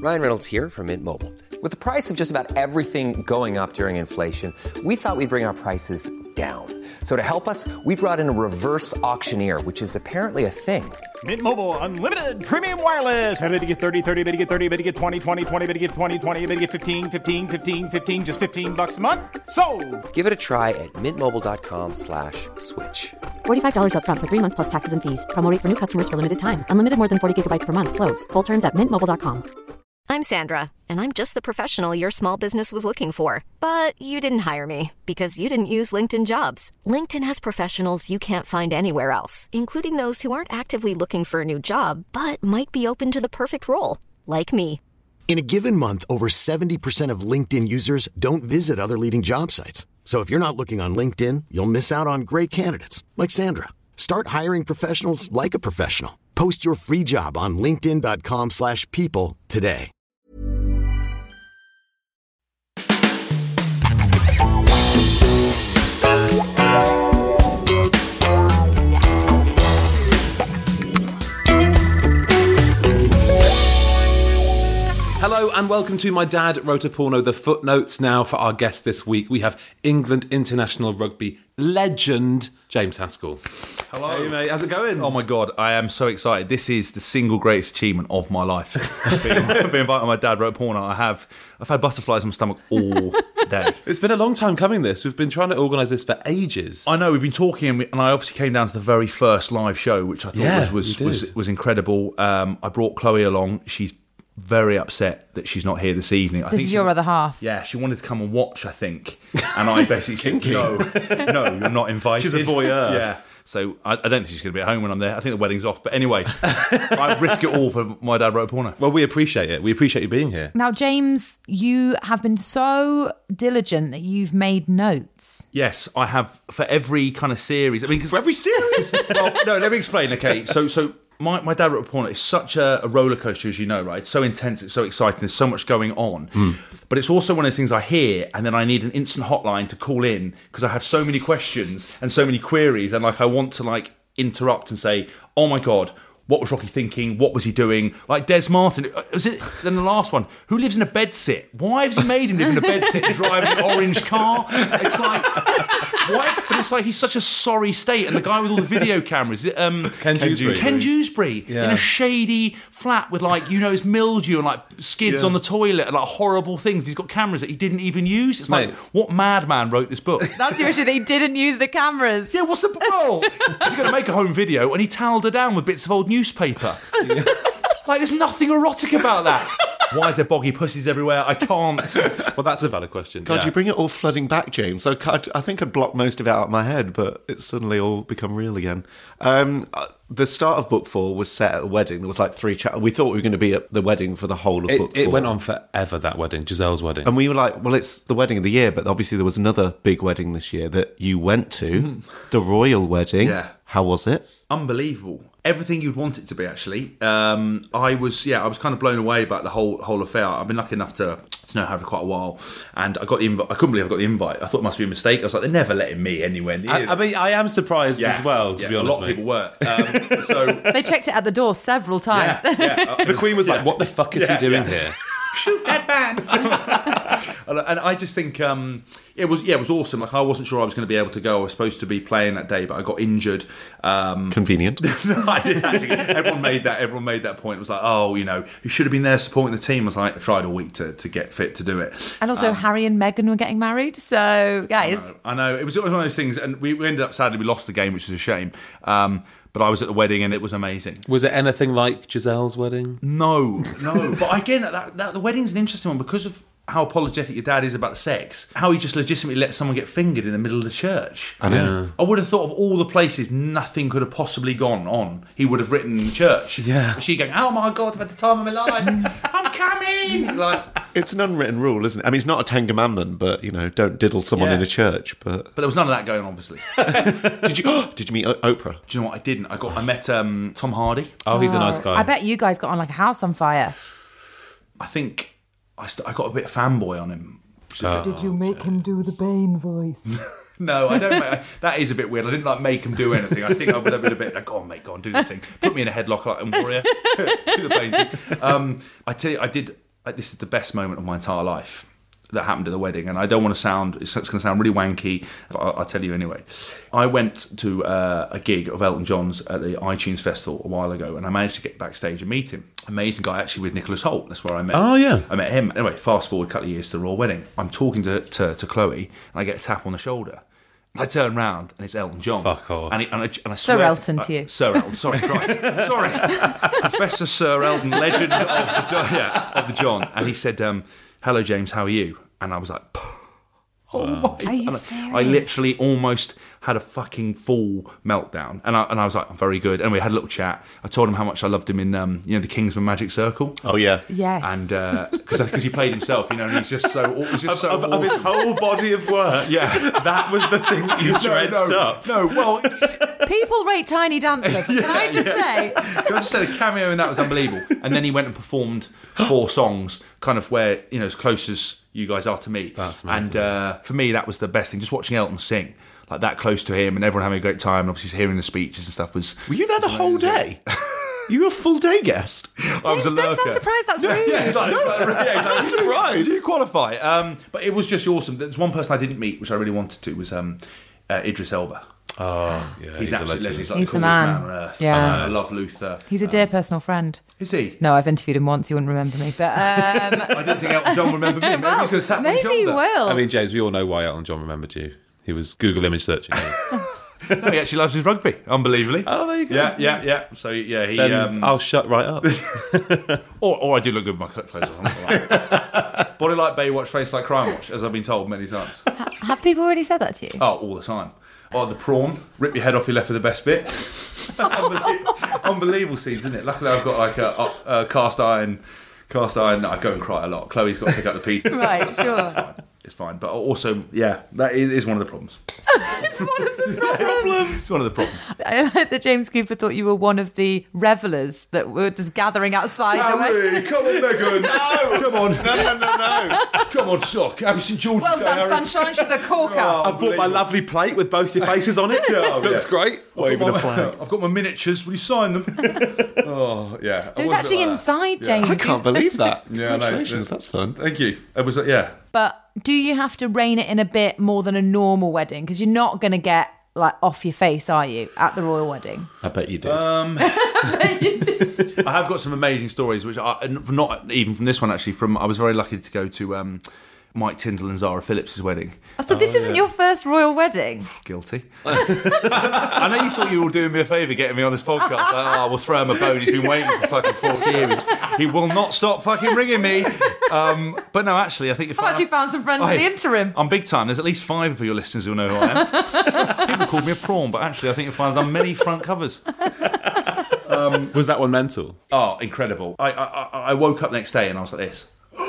Ryan Reynolds here from Mint Mobile. With the price of just about everything going up during inflation, we thought we'd bring our prices down. So to help us, we brought in a reverse auctioneer, which is apparently a thing. Mint Mobile Unlimited Premium Wireless. How to get 30, 30, bit to get 30, bit to get 20, 20, 20, bit to get 20, 20, bit to get 15, 15, 15, 15, just $15 a month? Sold! Give it a try at mintmobile.com/switch. $45 up front for 3 months plus taxes and fees. Promo rate for new customers for limited time. Unlimited more than 40 gigabytes per month. Slows full terms at mintmobile.com. I'm Sandra, and I'm just the professional your small business was looking for. But you didn't hire me because you didn't use LinkedIn Jobs. LinkedIn has professionals you can't find anywhere else, including those who aren't actively looking for a new job, but might be open to the perfect role, like me. In a given month, over 70% of LinkedIn users don't visit other leading job sites. So if you're not looking on LinkedIn, you'll miss out on great candidates like Sandra. Start hiring professionals like a professional. Post your free job on linkedin.com/people today. Hello and welcome to My Dad Wrote a Porno, the footnotes now for our guest this week. We have England international rugby legend, James Haskell. Hello. Hey mate, how's it going? Oh my God, I am so excited. This is the single greatest achievement of my life. being invited on My Dad Wrote a Porno. I've had butterflies in my stomach all day. It's been a long time coming this. We've been trying to organise this for ages. I know, we've been talking and I obviously came down to the very first live show, which I thought was incredible. I brought Chloe along. She's very upset that she's not here this evening. This is your other half. Yeah, she wanted to come and watch, I think. And I basically said, no, you're not invited. She's a voyeur. Yeah. So I don't think she's going to be at home when I'm there. I think the wedding's off. But anyway, I risk it all for My Dad Wrote a Porno. Well, we appreciate it. We appreciate you being here. Now, James, you have been so diligent that you've made notes. Yes, I have for every kind of series. I mean, for every series. Well, no, let me explain. Okay, so My Dad Wrote a Porno is such a roller coaster, as you know, right? It's so intense, it's so exciting, there's so much going on. But it's also one of those things I hear, and then I need an instant hotline to call in because I have so many questions and so many queries, and I want to interrupt and say, "Oh my God, what was Rocky thinking? What was he doing?" Like Des Martin. Was it then the last one? Who lives in a bedsit? Why has he made him live in a bedsit and drive an orange car? It's like, why? But it's like he's such a sorry state. And the guy with all the video cameras, Ken Dewsbury. Ken Dewsbury in a shady flat with his mildew and skids on the toilet and horrible things. He's got cameras that he didn't even use. It's like, what madman wrote this book? That's your issue. They didn't use the cameras. Yeah, what's the problem? He's going to make a home video and he towelled her down with bits of old newspaper. There's nothing erotic about that. Why is there boggy pussies everywhere? I can't. Well, that's a valid question. God, you bring it all flooding back, James. I think I'd blocked most of it out of my head, but it's suddenly all become real again. The start of book 4 was set at a wedding. There was 3 chapters. We thought we were going to be at the wedding for the whole of book 4. It went on forever, that wedding, Giselle's wedding. And we were like, well, it's the wedding of the year, but obviously there was another big wedding this year that you went to, the royal wedding. Yeah. How was it? Unbelievable. Everything you'd want it to be, actually. I was kind of blown away by the whole affair. I've been lucky enough to know her for quite a while, and I got the invite. I couldn't believe I got the invite. I thought it must be a mistake. I was like, they're never letting me anywhere near. I mean, I am surprised as well, to be honest. A lot of people were. So they checked it at the door several times. The Queen was like, what the fuck is he doing here? Shoot that man. And I just think it was awesome. I wasn't sure I was going to be able to go. I was supposed to be playing that day, but I got injured. Convenient. No, I did actually. Everyone made that point. It was like, oh, you should have been there supporting the team. I was like, I tried all week to get fit to do it. And also, Harry and Meghan were getting married, so guys. I know. It was one of those things, and we ended up, sadly, we lost the game, which is a shame. But I was at the wedding and it was amazing. Was it anything like Giselle's wedding? No. But again, the wedding's an interesting one because of how apologetic your dad is about sex. How he just legitimately let someone get fingered in the middle of the church. I know. I would have thought of all the places nothing could have possibly gone on. He would have written in the church. Yeah. She going, oh my God, I've had the time of my life. I'm coming. It's an unwritten rule, isn't it? I mean, it's not a Ten Commandment, but don't diddle someone in a church. But there was none of that going on, obviously. Did you meet Oprah? Do you know what? I didn't. I met Tom Hardy. Oh, he's a nice guy. I bet you guys got on like a house on fire. I think I got a bit fanboy on him. Did you make him do the Bane voice? No, I don't. That is a bit weird. I didn't make him do anything. I think I would have been a bit like, go on, mate, go on, do the thing. Put me in a headlock like a warrior. Do the Bane thing. I tell you, I did this is the best moment of my entire life that happened at the wedding, and I don't want to sound, it's going to sound really wanky, but I'll tell you anyway. I went to a gig of Elton John's at the iTunes Festival a while ago, and I managed to get backstage and meet him. Amazing guy, actually, with Nicholas Hoult. That's where I met him. Oh, yeah. I met him. Anyway, fast forward a couple of years to the royal wedding. I'm talking to Chloe, and I get a tap on the shoulder. I turn round, and it's Elton John. Fuck off. And I swear Sir Elton to you. Sir Elton, sorry, Christ. Sorry. Professor Sir Elton, legend of the John. And he said, hello, James, how are you? And I was like, oh my. Are you and serious? I literally almost had a fucking full meltdown. And I was like, I'm very good. And we had a little chat. I told him how much I loved him in, the Kingsman Magic Circle. Oh, yeah. Yes. And because he played himself, and he's just so Of his whole body of work. Yeah. That was the thing that you dredged up. No, well, People rate Tiny Dancer. Can I just say? can I just say the cameo in that was unbelievable. And then he went and performed 4 songs, kind of where, as close as you guys are to me. That's amazing. And for me, that was the best thing. Just watching Elton sing, like that close to him, and everyone having a great time, and obviously hearing the speeches and stuff was... Were you there the whole day? You were a full day guest. I was a James, don't lurker. sound surprised. That's rude. I'm surprised. Did you qualify? But it was just awesome. There's one person I didn't meet, which I really wanted to, was Idris Elba. Oh, yeah. He's absolutely legend. He's like He's the the coolest man. man on earth. Yeah. I love Luther. He's a dear personal friend. Is he? No, I've interviewed him once. He wouldn't remember me, but I don't think Elton John will remember me. Maybe he's going to tap me on the maybe he shoulder. will. I mean, James, we all know why Elton John remembered you. He was Google image searching you. No, he actually loves his rugby, unbelievably. Oh, there you go. Yeah. So, yeah, he... Then I'll shut right up. or I do look good with my clothes on. Body like Baywatch, face like Crime Watch, as I've been told many times. Have people already said that to you? Oh, all the time. Oh, the prawn, rip your head off, you're left with the best bit. Unbelievable scenes, isn't it? Luckily, I've got like a cast iron. I go and cry a lot. Chloe's got to pick up the pieces. Right, sure. It's fine. But also, yeah, that is one of the problems. It's one of the problems. It's one of the problems. I like that James Cooper thought you were one of the revellers that were just gathering outside the wedding. Come on, Megan. No. Come on. No. Come on, Sock. Have you seen George's Well Day, done, Harry? sunshine. She's a corker. I bought my lovely plate with both your faces on it. Looks great. Waving a flag. I've got my miniatures. Will you sign them? Oh, yeah. It was actually inside, James. I can't believe that. Yeah, I know. Congratulations, that's fun. Thank you. It was, yeah. But do you have to rein it in a bit more than a normal wedding? Because you're not going to get like off your face, are you, at the royal wedding? I bet you did. I have got some amazing stories, which are not even from this one, actually. I was very lucky to go to Mike Tyndall and Zara Phillips' wedding. So this isn't your first royal wedding? Guilty. I know you thought you were doing me a favour getting me on this podcast. We'll throw him a bone. He's been waiting for fucking 4 series. He will not stop fucking ringing me. But no, actually, I think if I've actually found some friends in the interim. I'm big time. There's at least 5 of your listeners who know who I am. People called me a prawn, but actually, I think you'll find I've done many front covers. Was that one mental? Oh, incredible. I woke up next day and I was like this.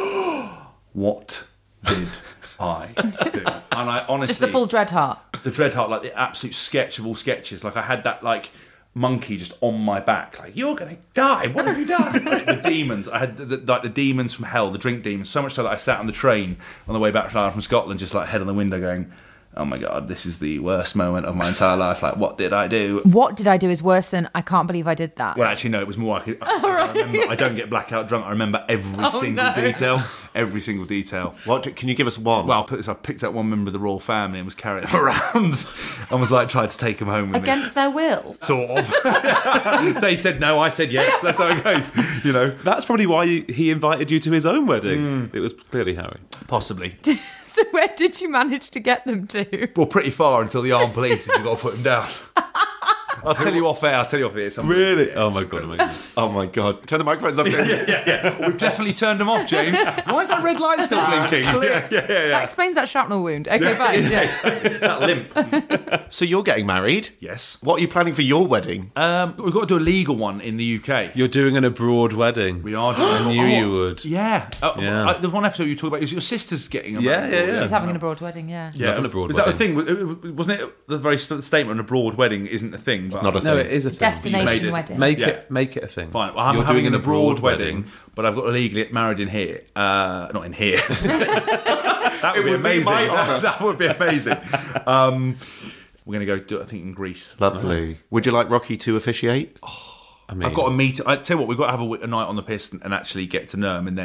What did I do? And I honestly... Just the full Dreadheart. The Dreadheart, like the absolute sketch of all sketches. Like I had that like monkey just on my back. Like, you're going to die. What have you done? Like, the demons. I had the demons from hell, the drink demons. So much so that I sat on the train on the way back from Scotland, just like head on the window going... Oh my God, this is the worst moment of my entire life. Like, what did I do? What did I do is worse than I can't believe I did that. Well, actually, no, it was more I remember. I don't get blackout drunk. I remember every single detail. Every single detail. Can you give us one? Well, I picked up one member of the royal family and was carrying him around and was like, tried to take him home with me. Against their will? Sort of. They said no, I said yes. That's how it goes, you know. That's probably why he invited you to his own wedding. It was clearly Harry. Possibly. So where did you manage to get them to? Well, pretty far until the armed police said you've got to put him down. I'll tell you off air. Really? Oh my God, amazing. Oh my God. Turn the microphones up. Yeah. We've definitely turned them off, James. Why is that red light still blinking? Yeah. That explains that shrapnel wound. Okay, fine. Yeah. That limp. So you're getting married? Yes. What are you planning for your wedding? We've got to do a legal one in the UK. You're doing an abroad wedding. We are doing I knew you would. Yeah. Yeah. The one episode you talk about is your sister's getting a Yeah. She's having an abroad wedding, yeah. Love an abroad Was wedding. that the thing? Wasn't it the very statement an abroad wedding isn't a thing? It's not a thing. No, it is a thing. Destination wedding. Make it a thing. Fine. Well, I'm You're having doing an abroad wedding, but I've got to legally get married in here. Not in here. That would be amazing. my honour. That would be amazing. We're going to go do it, I think, in Greece. Lovely. Nice. Would you like Rocky to officiate? I mean, I've got to meet. I tell you what, we've got to have a night on the piss and actually get to know him, and then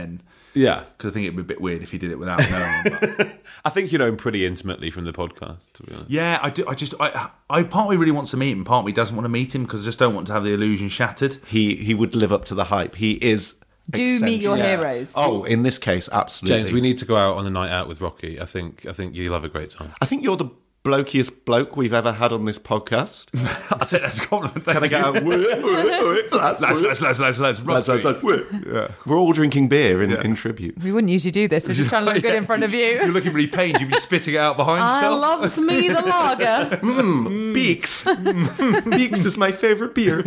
Yeah. Because I think it'd be a bit weird if he did it without knowing him. But... I think you know him pretty intimately from the podcast, to be honest. Yeah, I do. I part of me really wants to meet him, part of me doesn't want to meet him because I just don't want to have the illusion shattered. He would live up to the hype. He is. Do meet your heroes. Oh, in this case, absolutely. James, we need to go out on a night out with Rocky. I think you'll have a great time. I think you're the blokiest bloke we've ever had on this podcast. I take that as a compliment. Can I get a lads? Yeah. We're all drinking beer in tribute. We wouldn't usually do this. We're just trying to look good in front of you. You're looking really pained. You'd be spitting it out behind yourself. Loves me the lager. Beaks. Beaks is my favourite beer.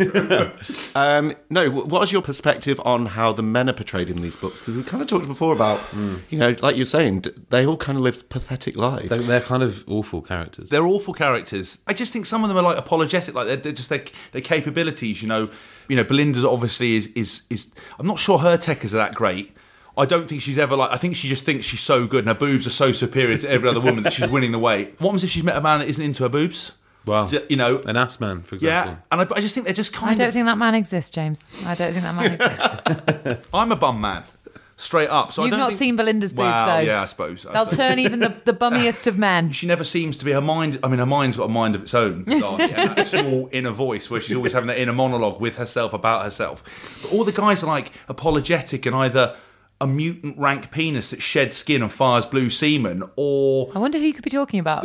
No, what is your perspective on how the men are portrayed in these books? Because we kind of talked before about, like you're saying, they all kind of live pathetic lives. They're kind of awful characters. They're awful characters. I just think some of them are like apologetic, like they're just their capabilities. You know, Belinda obviously is. I'm not sure her techers are that great. I don't think she's ever I think she just thinks she's so good and her boobs are so superior to every other woman that she's winning the weight. What happens if she's met a man that isn't into her boobs? Well, an ass man, for example. Yeah, and I just think they're just kind of... I don't think that man exists, James. I don't think that man exists. I'm a bum man. Straight up. So You've not seen Belinda's boobs, though. Yeah, I suppose. They'll turn even the bummiest of men. She never seems to be her mind's got a mind of its own, bizarrely, and that small inner voice where she's always having that inner monologue with herself about herself. But all the guys are like apologetic and either a mutant rank penis that sheds skin and fires blue semen, or I wonder who you could be talking about.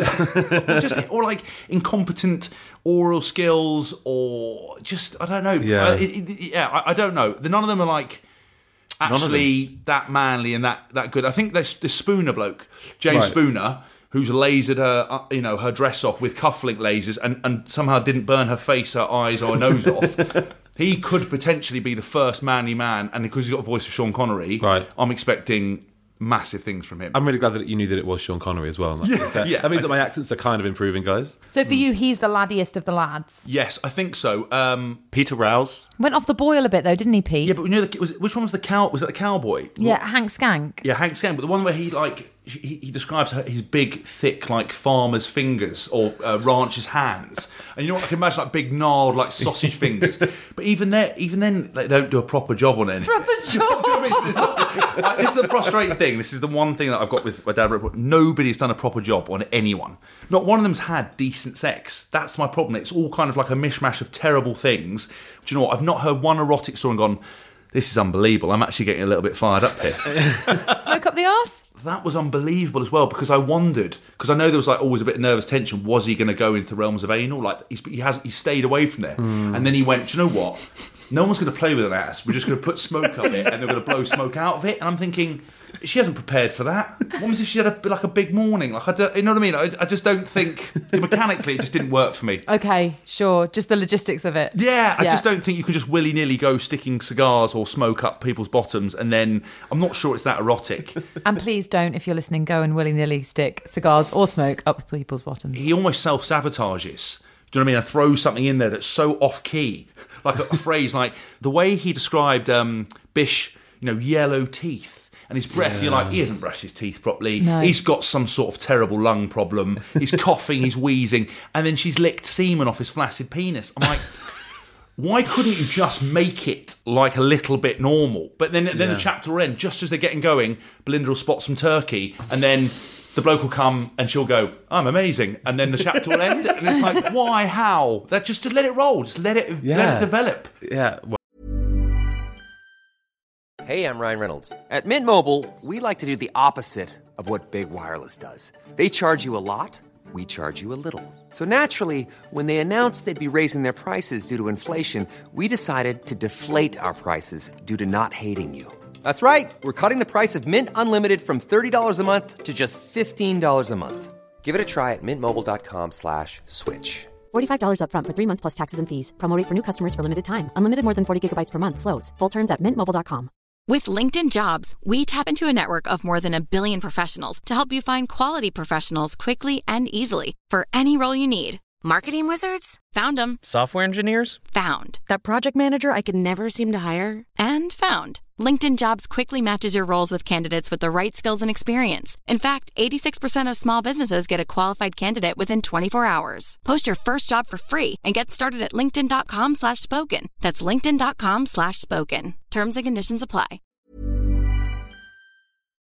or like incompetent oral skills, or just I don't know. Yeah, I don't know. None of them are like actually that manly and that good. I think this Spooner bloke, James Spooner, who's lasered her, her dress off with cufflink lasers and somehow didn't burn her face, her eyes, or her nose off. He could potentially be the first manly man, and because he's got a voice of Sean Connery, I'm expecting massive things from him. I'm really glad that you knew that it was Sean Connery as well. That means that my accents are kind of improving, guys. So for you, he's the laddiest of the lads. Yes, I think so. Peter Rouse went off the boil a bit though, didn't he, Pete? Yeah, but which one was the cow? Was it the cowboy? Yeah, Hank Skank. Yeah, Hank Skank. But the one where he describes his big, thick, like farmer's fingers or rancher's hands, and you know what I can imagine, like big gnarled, like sausage fingers. But even then, they don't do a proper job on anything. Proper job. This is the frustrating thing. This is the one thing that I've got with my dad. Nobody's done a proper job on anyone. Not one of them's had decent sex. That's my problem. It's all kind of like a mishmash of terrible things. Do you know what? I've not heard one erotic story and gone, this is unbelievable. I'm actually getting a little bit fired up here. Smoke up the arse? That was unbelievable as well, because I wondered, because I know there was like always a bit of nervous tension. Was he going to go into the realms of anal? Like he stayed away from there, and then he went, do you know what? No one's going to play with an ass. We're just going to put smoke up it, and they're going to blow smoke out of it. And I'm thinking, she hasn't prepared for that. What was if she had a big morning? Like you know what I mean? I just don't think mechanically it just didn't work for me. Okay, sure, just the logistics of it. Yeah, I just don't think you can just willy nilly go sticking cigars or smoke up people's bottoms, and then I'm not sure it's that erotic. And please don't, if you're listening, go and willy nilly stick cigars or smoke up people's bottoms. He almost self sabotages. Do you know what I mean? I throw something in there that's so off key, like a phrase like the way he described Bish, yellow teeth. And his breath, you're like, he hasn't brushed his teeth properly. No. He's got some sort of terrible lung problem. He's coughing, he's wheezing. And then she's licked semen off his flaccid penis. I'm like, why couldn't you just make it like a little bit normal? But then the chapter will end, just as they're getting going, Belinda will spot some turkey. And then the bloke will come and she'll go, I'm amazing. And then the chapter will end. And it's like, why? How? That just to let it roll. Just let it develop. Yeah. Hey, I'm Ryan Reynolds. At Mint Mobile, we like to do the opposite of what Big Wireless does. They charge you a lot, we charge you a little. So naturally, when they announced they'd be raising their prices due to inflation, we decided to deflate our prices due to not hating you. That's right. We're cutting the price of Mint Unlimited from $30 a month to just $15 a month. Give it a try at mintmobile.com/switch. $45 up front for 3 months plus taxes and fees. Promo rate for new customers for limited time. Unlimited more than 40 gigabytes per month. Slows full terms at mintmobile.com. With LinkedIn Jobs, we tap into a network of more than 1 billion professionals to help you find quality professionals quickly and easily for any role you need. Marketing wizards? Found them. Software engineers? Found. That project manager I could never seem to hire? And found. LinkedIn Jobs quickly matches your roles with candidates with the right skills and experience. In fact, 86% of small businesses get a qualified candidate within 24 hours. Post your first job for free and get started at linkedin.com/spoken. That's linkedin.com/spoken. Terms and conditions apply.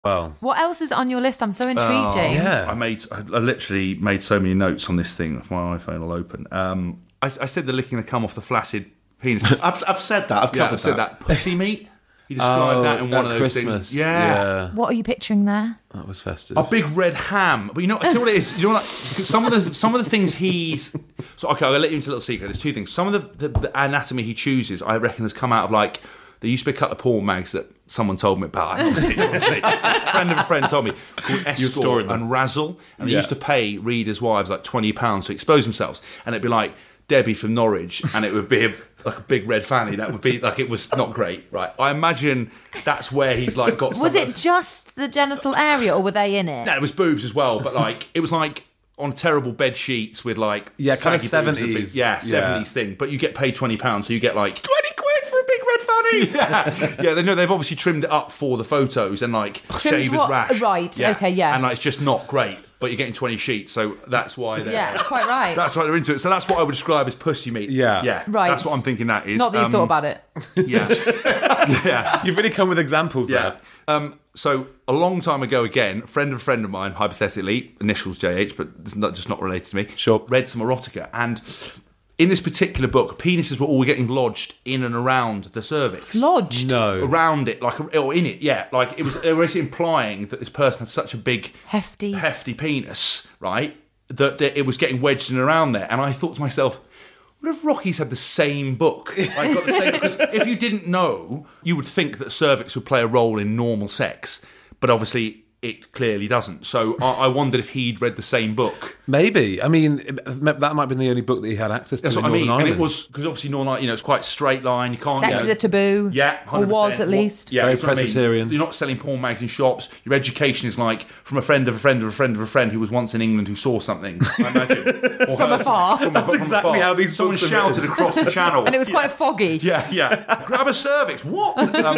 Well, What else is on your list? I'm so intrigued, James. yeah. I literally made so many notes on this thing. If my iPhone will open. I said the licking the cum off the flaccid penis. I've said that. I've covered I've said that. Pussy meat. You described that in one of those Christmas. things. Yeah. What are you picturing there? That was festive. A big red ham. But I tell you what it is. You know, like, because some of the things he's. So okay, I'll let you into a little secret. There's two things. Some of the anatomy he chooses, I reckon, has come out of like. There used to be a couple of porn mags that someone told me about. Obviously. Friend of a friend told me called Escort and Razzle, and they used to pay readers' wives like £20 to expose themselves, and it'd be like Debbie from Norwich, and it would be like a big red fanny. That would be like, it was not great, right? I imagine that's where he's like got. Was it just the genital area, or were they in it? No, it was boobs as well, but like it was like on terrible bed sheets with like kind of saggy boobs and 70s. big- 70s thing. But you get paid £20, so you get like 20 quid for a big red fanny. Yeah, they've obviously trimmed it up for the photos and like Trimmed shaver's what? rash. Right, okay, yeah. and like it's just not great. But you're getting 20 sheets, so that's why they're. Yeah, quite right. That's why they're into it. So that's what I would describe as pussy meat. Yeah. Right. That's what I'm thinking that is. Not that you've thought about it. Yeah. Yeah. You've really come with examples Yeah. there. So a long time ago, again, a friend of mine, hypothetically, initials JH, but it's just not related to me. Sure. Read some erotica, and in this particular book, penises were all getting lodged in and around the cervix. Lodged? No. Around it, or in it, yeah. Like it was, they were basically implying that this person had such a big, hefty penis, right? That it was getting wedged in around there, and I thought to myself, what if Rocky's had the same book? Like, got the same, because if you didn't know, you would think that cervix would play a role in normal sex, but obviously it clearly doesn't. So I wondered if he'd read the same book. Maybe. I mean, that might have been the only book that he had access to. That's in what I mean. Northern And Ireland. it was, because obviously Northern Ireland, it's quite straight line. You can't. Sex is a taboo. Yeah, 100%. Or was at least. Yeah, Very that's what I mean. Presbyterian. You're not selling porn mags in shops. Your education is like from a friend of a friend of a friend of a friend who was once in England who saw something, I imagine. Or From heard afar. something. That's exactly afar. how these Someone books are shouted written. across the channel. And it was quite foggy. Yeah. Grab a cervix. What?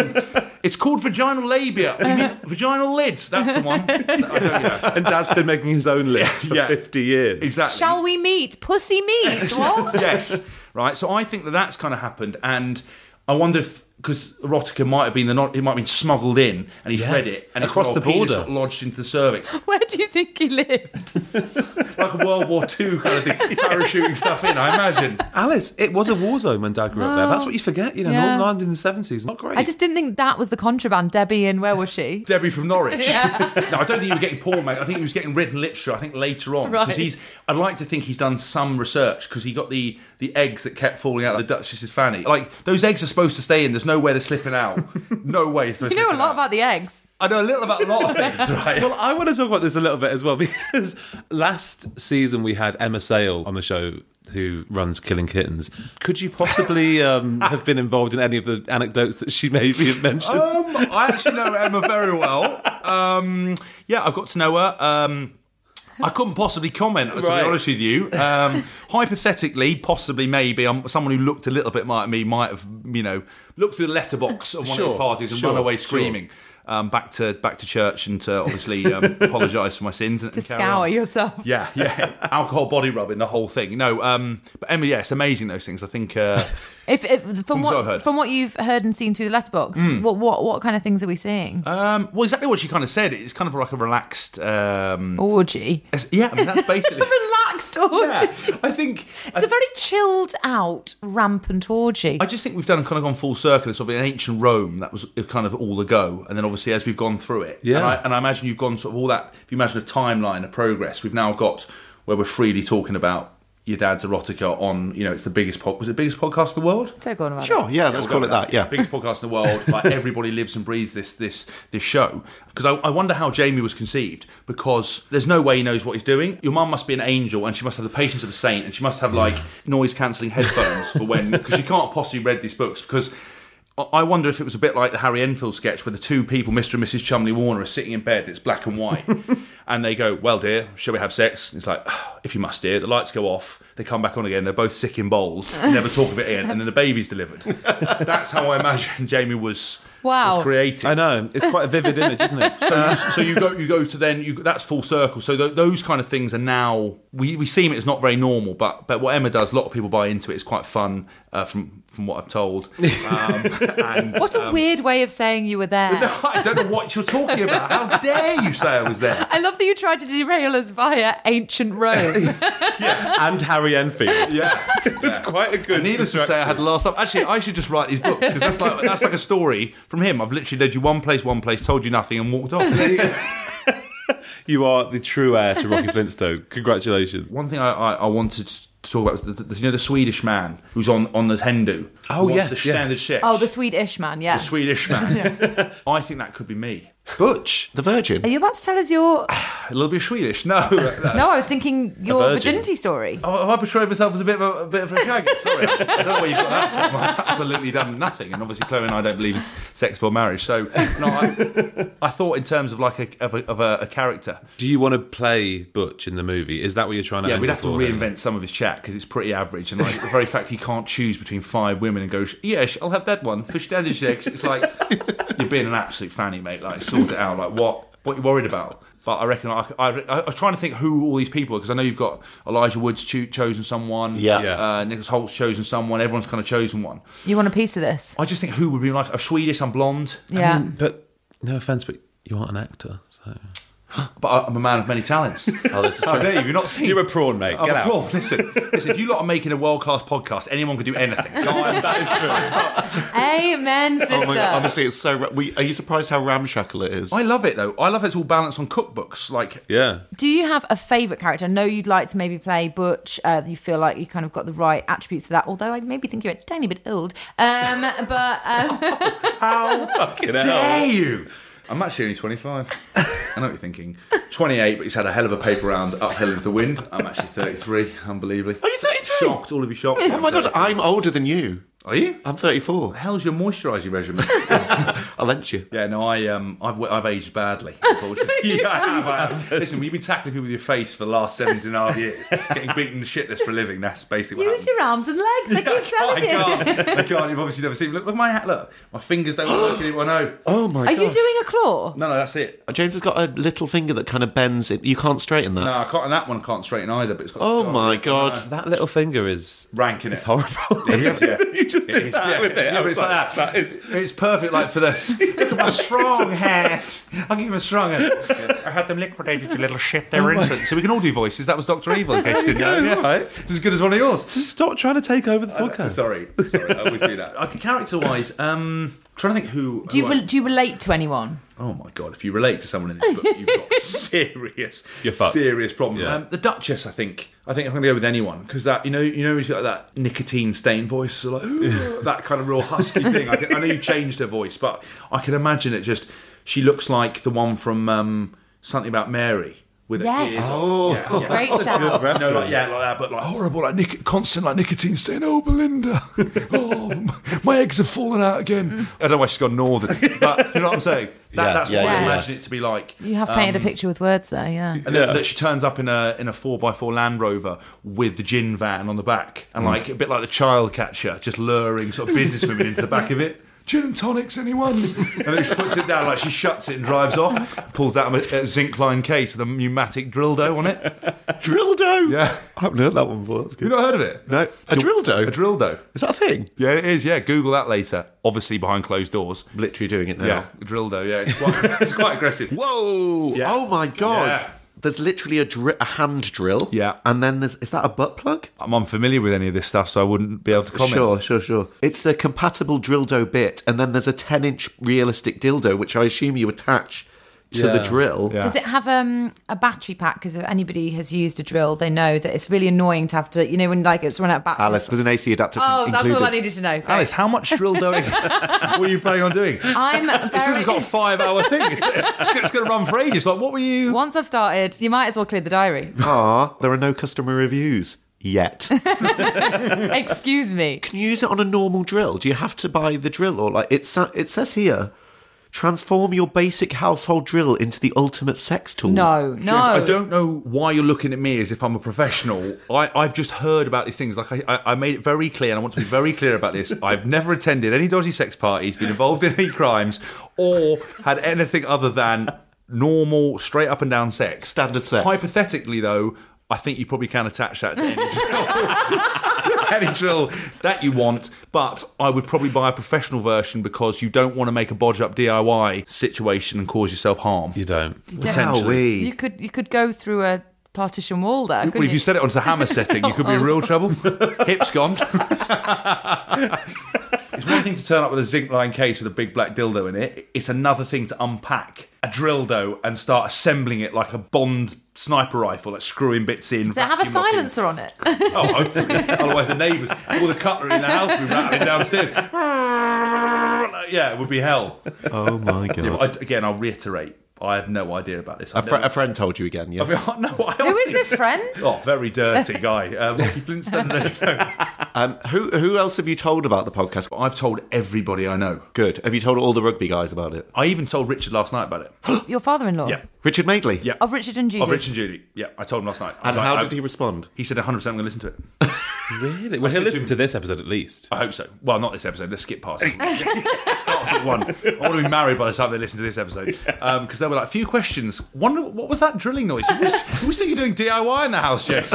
It's called vaginal labia. You mean vaginal lids. That's the one. I don't know. And Dad's been making his own list for Yeah. 50 years. Exactly. Shall we meet? Pussy meet? What? Yes. Right. So I think that's kind of happened, and I wonder if, because erotica might have been it might have been smuggled in, and he's Yes. read it, and Across it's the border. got lodged into the cervix, Where do you think he lived? like a World War II kind of thing, parachuting stuff in. I imagine. Alice, it was a war zone when Dad grew up there. That's what you forget. Yeah. Northern Ireland in the 70s. Not great. I just didn't think that was the contraband. Debbie and where was she? Debbie from Norwich. No, I don't think he was getting porn, mate. I think he was getting written literature. I think later on, because Right. I'd like to think he's done some research, because he got the eggs that kept falling out of the Duchess's fanny. Like those eggs are supposed to stay in. There's no way they're slipping out. No way. You know a lot about the eggs. I know a little about a lot of things, right? Well, I want to talk about this a little bit as well, because last season we had Emma Sale on the show, who runs Killing Kittens. Could you possibly have been involved in any of the anecdotes that she maybe had mentioned? I actually know Emma very well. Yeah, I got to know her. I couldn't possibly comment, to be honest with you. Hypothetically, possibly, maybe, someone who looked a little bit like me might have, looked through the letterbox of one of his parties and run away screaming. Back to church and to obviously apologise for my sins and To carry scour on. yourself. Yeah, alcohol body rubbing, the whole thing. No, but Emma, yeah, it's amazing, those things. I think From what I've heard. from what you've heard and seen through the letterbox, what kind of things are we seeing? well, exactly what she kind of said. It's kind of like a relaxed Orgy. yeah, I mean, that's basically Relaxed orgy. Yeah, I think It's a very chilled out, rampant orgy. I just think we've kind of gone full circle. It's sort of in ancient Rome, that was kind of all the go, and then obviously as we've gone through it, Yeah. and I imagine you've gone sort of all that. If you imagine a timeline of progress, we've now got where we're freely talking about your dad's erotica on. It's the biggest was it the biggest podcast in the world? So go on about Sure, it. yeah, let's call it that. Yeah, Biggest podcast in the world. Like everybody lives and breathes this show. Because I wonder how Jamie was conceived, because there's no way he knows what he's doing. Your mum must be an angel, and she must have the patience of a saint, and she must have like noise cancelling headphones for when, because she can't possibly read these books. Because I wonder if it was a bit like the Harry Enfield sketch where the two people, Mr. and Mrs. Chumley Warner, are sitting in bed. It's black and white. And they go, well, dear, shall we have sex? And it's like, if you must, dear. The lights go off. They come back on again. They're both sick in bowls. Never talk of it again. And then the baby's delivered. That's how I imagine Jamie was Wow. was created. I know, it's quite a vivid image, isn't it? So you go to then that's full circle. So those kind of things are now we see it as not very normal, but what Emma does, a lot of people buy into it. It's quite fun from what I've told. And, What a weird way of saying you were there. No, I don't know what you're talking about. How dare you say I was there? I love that you tried to derail us via ancient Rome. And Harry Enfield. Yeah, It's quite a good. needless to say, I had the last time. Actually, I should just write these books because that's like a story from him. I've literally led you one place, told you nothing, and walked off. You are the true heir to Rocky Flintstone. Congratulations. One thing I wanted to talk about was the Swedish man who's on the Tendu. Oh, Who wants yes, the standard yes. Czech. Oh, the Swedish man, yeah. The Swedish man. I think that could be me. Butch. The Virgin. Are you about to tell us your... A little bit Swedish. No. No, I was thinking your virgin. virginity story. Oh, have I portrayed myself as a bit of a shaggy? Sorry, I don't know where you got that from. I've absolutely done nothing, and obviously Chloe and I don't believe in sex before marriage. So, no, I thought in terms of like a character. Do you want to play Butch in the movie? Is that what you're trying to? Yeah, we'd have to angle for him? reinvent some of his chat because it's pretty average, and like the very fact he can't choose between 5 women and goes, yes, I'll have that one. Fish daddy sex. It's like you're being an absolute fanny, mate. Like sort it out. Like what are you worried about? But I reckon I was trying to think who all these people are because I know you've got Elijah Wood's chosen someone. Yeah. Nicholas Holt's chosen someone. Everyone's kind of chosen one. You want a piece of this? I just think who would be like I'm Swedish. I'm blonde. Yeah. But no offense, but you aren't an actor, so. But I'm a man of many talents. Oh, this is How true. dare you? You've not seen. You're a prawn, mate. I'm Get a out. prawn. Listen. If you lot are making a world-class podcast, anyone can do anything. So That is true. Amen, sister. Oh my God, honestly, it's so. Are you surprised how ramshackle it is? I love it though. I love it's all balanced on cookbooks. Like Yeah. Do you have a favourite character? I know you'd like to maybe play Butch. You feel like you kind of got the right attributes for that. Although I maybe think you're a tiny bit old. how dare you? I'm actually only 25. I know what you're thinking. 28, but he's had a hell of a paper round uphill into the wind. I'm actually 33, unbelievably. Are you 33? Shocked, all of you shocked. Oh my God, I'm older than you. Are you? I'm 34. What the hell's your moisturising regimen? I'll lent you. Yeah, no, I've aged badly, unfortunately. Yeah, I have. Listen, you've been tackling people with your face for the last 17.5 years, getting beaten to shit this for a living. That's basically what Use happened. your arms and legs. I keep telling you. I can't. You've obviously never seen me. Look at my hat. Look, my fingers don't work anymore. No, Oh my Are God. you doing a claw? no, that's it. James has got a little finger that kind of bends it. You can't straighten that. No, I can't. And that one I can't straighten either. But it's got. Oh my God. That little finger is Ranking It's it. horrible. Yeah. You just did that with it. Yeah, I but was it's like that. It's perfect, like for the. Look at my strong hat. I'll give him a strong hand. I had them liquidated, you little shit. They were instant. So we can all do voices. That was Dr. Evil, in case you didn't know. Yeah. Right. It's as good as one of yours. Just stop trying to take over the podcast. Sorry, I always do that. Character-wise, trying to think who. Do you who I- do you relate to anyone? Oh my God! If you relate to someone in this book, you've got You're fucked. serious problems. Yeah. The Duchess, I think I'm going to go with anyone because that you know, he's got that nicotine stained voice, so like that kind of real husky thing. I know you changed her voice, but I can imagine it. Just she looks like the one from Something About Mary. With Yes. a kid. Oh. Yeah. Great shout. No, like that, but like horrible, like constant, like nicotine stain. Oh, Belinda, my eggs have fallen out again. I don't know why she's gone northern, but you know what I'm saying. That's what I imagine it to be like. You have painted a picture with words there, yeah. And then that she turns up in a 4x4 Land Rover with the gin van on the back, and like a bit like the child catcher, just luring sort of businesswomen into the back of it. Gin and tonics, anyone? And then she puts it down, like she shuts it and drives off, pulls out a zinc line case with a pneumatic dildo on it. Drildo? Yeah. I haven't heard that one before. That's good. You've not heard of it? No. A dildo? A dildo. Is that a thing? Yeah, it is, yeah. Google that later. Obviously behind closed doors. Literally doing it now. Yeah, a dildo, yeah. It's quite aggressive. Whoa! Yeah. Oh my God! Yeah. There's literally a hand drill. Yeah. And then is that a butt plug? I'm unfamiliar with any of this stuff, so I wouldn't be able to comment. Sure. It's a compatible dildo bit, and then there's a 10-inch realistic dildo, which I assume you attach to the drill. Yeah. Does it have a battery pack? Because if anybody has used a drill, they know that it's really annoying to have to, when like it's run out of battery. Alice, there's an AC adapter Oh, included. that's all I needed to know. Great. Alice, how much dildoing were you planning on doing? I'm This very... has got a 5-hour thing. It's going to run for ages. Like, what were you... Once I've started, you might as well clear the diary. There are no customer reviews yet. Excuse me. Can you use it on a normal drill? Do you have to buy the drill, or like it says here? Transform your basic household drill into the ultimate sex tool. No. James, I don't know why you're looking at me as if I'm a professional. I've just heard about these things. Like I made it very clear, and I want to be very clear about this. I've never attended any dodgy sex parties, been involved in any crimes, or had anything other than normal, straight up and down sex. Standard sex. Hypothetically, though, I think you probably can attach that to any drill. Any drill that you want, but I would probably buy a professional version because you don't want to make a bodge up DIY situation and cause yourself harm. You don't. Potentially. You could go through a partition wall there, couldn't Well, if you set it onto the hammer setting, you could be in real trouble. Hip's gone. It's one thing to turn up with a zinc line case with a big black dildo in it. It's another thing to unpack a dildo and start assembling it like a Bond sniper rifle, like screwing bits in. Does it have a silencer on it? Oh, hopefully. Otherwise the neighbours, all the cutlery in the house would be rattling downstairs. Yeah, it would be hell. Oh my God. Yeah, but again, I'll reiterate, I have no idea about this. A friend told you again, yeah? Who is this friend? Oh, very dirty guy. Rocky Flintstone. Who else have you told about the podcast? I've told everybody I know. Good. Have you told all the rugby guys about it? I even told Richard last night about it. Your father-in-law? Yeah. Richard Madeley? Yeah. Of Richard and Judy? Of Richard and Judy. Yeah, I told him last night. And how did he respond? He said 100% I'm going to listen to it. Really? Well, he'll listen to this episode at least. I hope so. Well, not this episode. Let's skip past it. It's not a good one. I want to be married by the time they listen to this episode. Because they were like, a few questions. Wonder, what was that drilling noise? You think you're doing DIY in the house, James?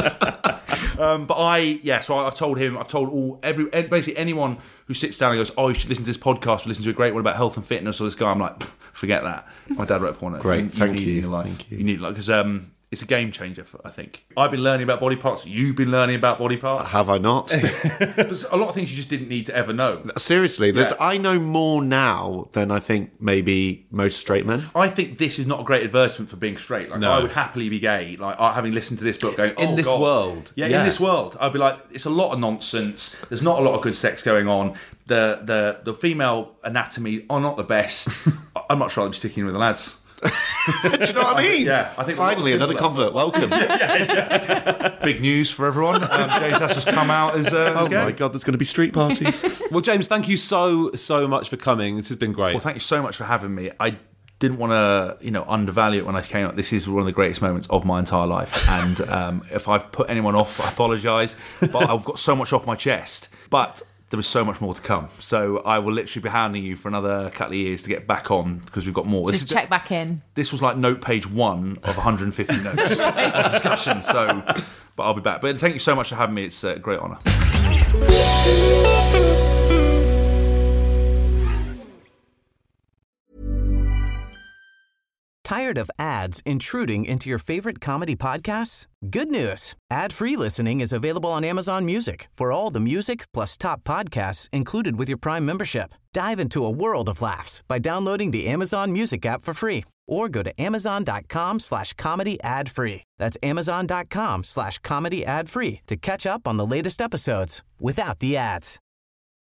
So I've told him, basically anyone who sits down and goes, oh, you should listen to this podcast, listen to a great one about health and fitness, or this guy, I'm like, forget that. My dad wrote a porno. Great, thank you. In your life. Thank you. You need it, because it's a game changer, I think. I've been learning about body parts. You've been learning about body parts. Have I not? There's a lot of things you just didn't need to ever know. Seriously, I know more now than I think maybe most straight men. I think this is not a great advertisement for being straight. Like, I would happily be gay. Like, having listened to this book, going, in this world. Yeah, in this world. I'd be like, it's a lot of nonsense. There's not a lot of good sex going on. The female anatomy are not the best. I'd much rather be sticking with the lads. Do you know what I mean? Yeah, I think finally another convert. Welcome. Big news for everyone. James has just come out as oh gay. my God, there's going to be street parties. Well, James, thank you so much for coming. This has been great. Well, thank you so much for having me. I didn't want to, undervalue it when I came up. This is one of the greatest moments of my entire life, and if I've put anyone off, I apologise. But I've got so much off my chest. But there is so much more to come. So I will literally be hounding you for another couple of years to get back on, because we've got more. Just check back in. This was like note page 1 of 150 notes of discussion. So, but I'll be back. But thank you so much for having me. It's a great honour. Tired of ads intruding into your favorite comedy podcasts? Good news. Ad-free listening is available on Amazon Music for all the music plus top podcasts included with your Prime membership. Dive into a world of laughs by downloading the Amazon Music app for free or go to amazon.com/comedy ad-free. That's amazon.com/comedy ad-free to catch up on the latest episodes without the ads.